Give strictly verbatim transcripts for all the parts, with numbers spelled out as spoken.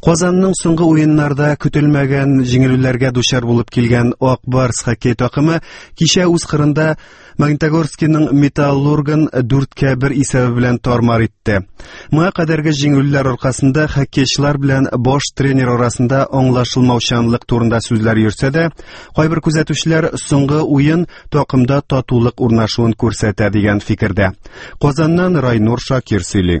Казанның соңгы уеннарда көтелмәгән җиңелүләргә дучар булып килгән Ак Барс хоккей такымы кичә үз кырында Магнитогорскиның Металлургын дүрткә бер исәбе белән тармар итте. Моңа кадәрге җиңүләр аркасында хоккейчылар белән баш тренер арасында аңлашылмаучанлык турында сүзләр йөрсә дә, кайбер күзәтүчеләр соңгы уен такымда татулык урнашуын күрсәтә дигән фикердә. Казаннан Райнур Шакир сөйли.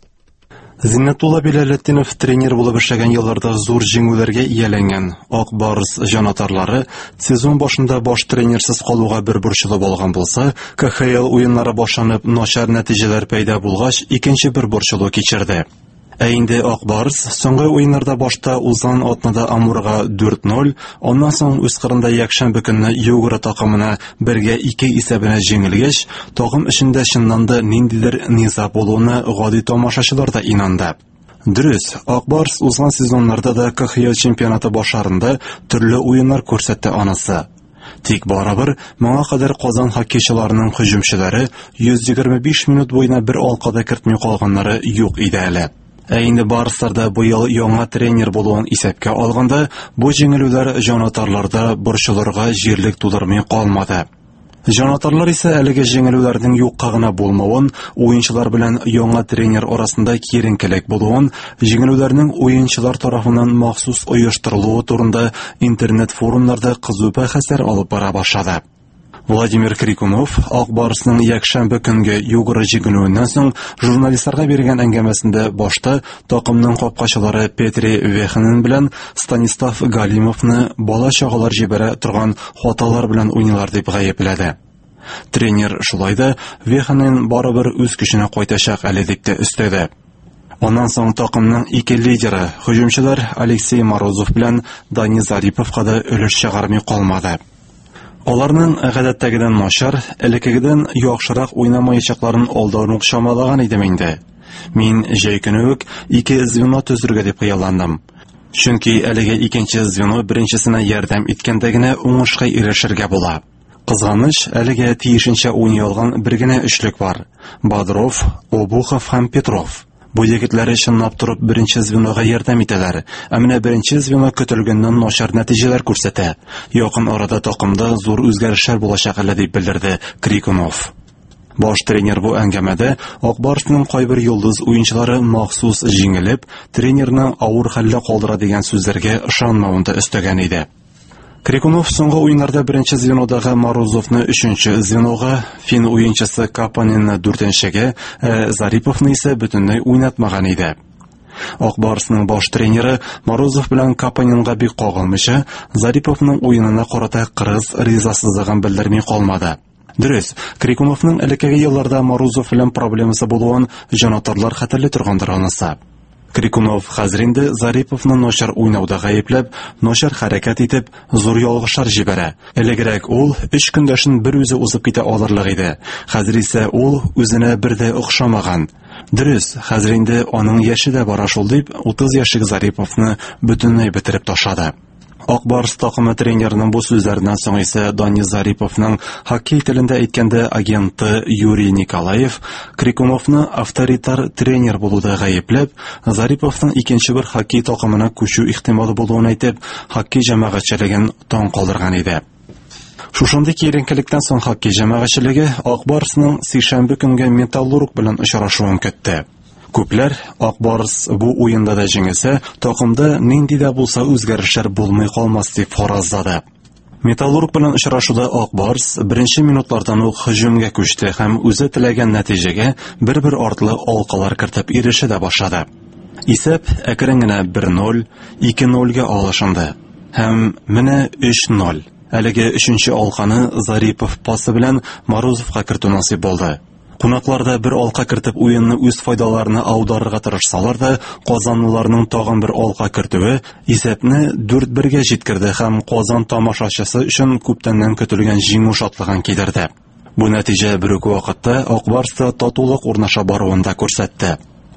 Зиннәтулла Биләлетдинов тренер булып эшләгән елларда зур җиңүләргә ияләнгән Ак Барс җанатарлары сезон башында баш тренерсыз калуга бер борчылып алган булса, ка ха эл уеннары башланып начар нәтиҗәләр пәйда булгач, икенче бер борчылу кичерде. Ә инде Ак Барс соңгы уеннарда башта узган атнада Амурга дүрт ноль, аннан соң үз кырында якшәмбе көнне Югра такымына бергә ике исәбенә җиңелгәч, такым эчендә чыннан да ниндидер низа булуына гади тамашачылар да инанды. Дөрес, Ак Барс узган сезоннарда да ка ха эл чемпионаты башларында төрле уеннар күрсәтте анысы. Тик барыбер моңа кадәр Казан хоккейчыларының һөҗүмчеләре йөз егерме биш минут буена бер алкада кертми калганнары юк иде әле. Ә инде Барстарда бу ел яңа тренер булуын исәпкә алганда, бу җиңелүләр җанатарларда борчылырга җирлек тудырмый калмады. Җанатарлар исә әлеге җиңелүләрнең юкка гына булмавын, уенчылар белән яңа тренер арасында киеренкелек булуын, җиңелүләрнең уенчылар тарафыннан махсус оештырылуы турында интернет форумнарда кызу бәхәсләр алып бара башлады. Владимир Крикунов Ак Барсның якшәмбе көнгә Югра җиңүеннән соң журналистларга биргән әңгәмәсендә башта такымның капкачылары Петри Веханин белән Станислав Галимовны бала-чагалар җибәрә торган хаталар белән уйнылар дип гаепләде. Тренер шулай да Веханин барыбер үз көченә кайтачак әле дип тә өстәде. Аннан соң такымның ике лидеры һөҗүмчеләр Алексей Морозов белән Дани Зариповка да өлеш чыгармый калмады. Аларның гадәттәгедән начар, элеккегедән яхшырак уйнамаячакларын алдан ук чамалаган идем инде. Мин җәй көне үк ике звено төзергә дип хыялландым. Чөнки әлеге икенче звено беренчесенә ярдәм иткәндә генә уңышка ирешергә була. Кызганыч, әлегә тиешенчә уйный алган бер генә эшлек бар. Бодров, Обухов һәм Петров. Бу егетләр чынлап турып беренче звенога ярдәм итәләр. Ә менә беренче звено көтелгәннән начар нәтиҗәләр күрсәтә. Якын арада такымда зур үзгәрешләр булачак әле дип белдерде Крикунов. Баш тренер бу әңгәмәдә Ак Барсның кайбер йолдыз уенчылары махсус җиңелеп, тренерның авыр хәлдә калдыра дигән сүзләргә ышанмавын да өстәгән иде. Крикунов соңгы уеннарда беренче звенодагы Морозовны өченче звенога, фин уенчысы Капанинны дүртенчегә, ә Зариповны исә бөтенләй уйнатмаган иде. Ак Барсның баш тренеры Морозов белән Капанинга бик кагылмыйча, Зариповның уенына карата кырыс ризасызлыгын белдерми калмады. Дөрес, Крикуновның элеккеге елларда Морозов белән проблемасы булуын җанатарлар хәтерле торгандыр анысы. Крикунов хәзер инде Зариповны начар уйнауда гаепләп, начар хәрәкәт итеп, зур ялгышлар җибәрә. Элегрәк ул өч көндәшен бер үзе узып китә алырлык иде. Хәзер исә ул үзенә бер дә охшамаган. Дөрес, хәзер инде аның яше дә бара шул дип, утыз яшьлек Зариповны бөтенләй бетереп ташлады. Ак Барс такымы тренерының бу сүзләреннән соң исә Дани Зариповның хоккей телендә әйткәндә агенты Юрий Николаев Крикуновны авторитар тренер булуда гаепләп, Зариповның икенче бер хоккей такымына күчү ихтималы булуын әйтеп, хоккей җәмәгатьчелеген таң калдырган иде. Шушындый киеренкелектән соң хоккей җәмәгатьчелеге Ак Барсның сишәмбе көнгә Металлург белән очрашуын көтте. Күпләр Ак Барс бу уенда да җиңелсә, такымда нинди дә булса үзгәрешләр булмый калмас дип фаразлады. Металлург белән очрашуда Ак Барс беренче минутлардан ук һөҗүмгә күчте һәм үзе теләгән нәтиҗәгә бер-бер артлы алкалар кертеп ирешә дә башлады. Исәп әкрен генә бер ноль, ике нольгә алышынды. Һәм менә өч ноль. Әлеге өченче алканы Зарипов пасы белән Морозовка кертү насыйп булды. Кунакларда бер алка кертеп уенны үз файдаларына аударырга тырышсалар да, казанлыларның тагын бер алка кертүе исәпне дүрт бергә җиткерде һәм Казан тамашачысы өчен күптәннән көтелгән җиңү шатлыгын кидерде. Бу нәтиҗә бер үк вакытта Ак Барста татулык урнаша баруын да күрсәтте.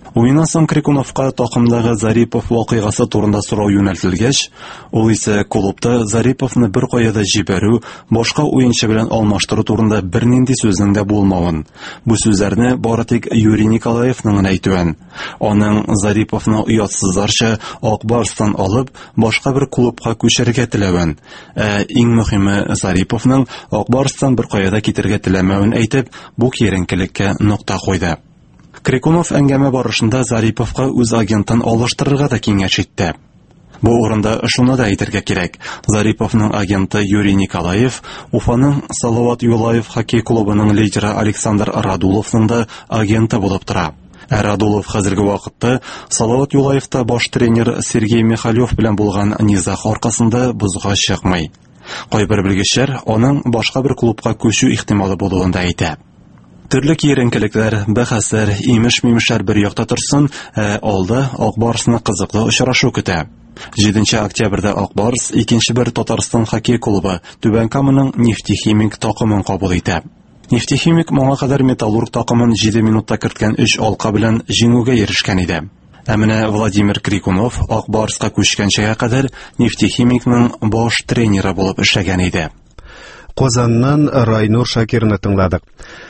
Уеннан соң Крикуновка такымдагы Зарипов вакыйгасы турында сорау юнәлтелгәч, ул исә клубта Зариповны бер кая да җибәрү, башка уенчы белән алмаштыру турында бернинди сүзнең дә булмавын. Бу сүзләрне бары тик Юрий Николаевның әйтүен. Аның Зариповны уятсызларча Ак Барстан алып, башка бер клубка күчәргә теләвен, ә иң мөһиме Зариповның Ак Барстан бер кая да китәргә теләмәвен әйтеп, бу киеренкелеккә нокта куйды. Крикунов әңгәмә барышында Зариповка үз агентын алыштырырга да киңәш итте. Бу урында шуны да әйтергә кирәк. Зариповның агенты Юрий Николаев Уфаның Салават Юлаев хоккей клубының лидеры Александр Радуловның да агенты булып тора. Ә Радулов хәзерге вакытта Салават Юлаевта баш тренер Сергей Михалев белән булган низах аркасында бузга чыкмый. Кайбер белгечләр аның башка бер клубка күчү ихтималы булуын да әйтә. Төрле киеренкелекләр, бәхәсләр, имеш-мимешләр бер якта торсын, ә алда Ак Барсны кызыклы очрашу көтә. җиденче октябрьдә Ак Барс икенче бер Татарстан хоккей клубы Түбән Каманың Нефтехимик такымын кабул итә. Нефтехимик моңа кадәр Металлург такымын җиде минутта керткән өч алка белән җиңүгә ирешкән иде. Ә менә Владимир Крикунов Ак Барска күчкәнчегә кадәр Нефтехимикның баш тренеры булып эшләгән иде. Казаннан Райнур Шакирны тыңладык.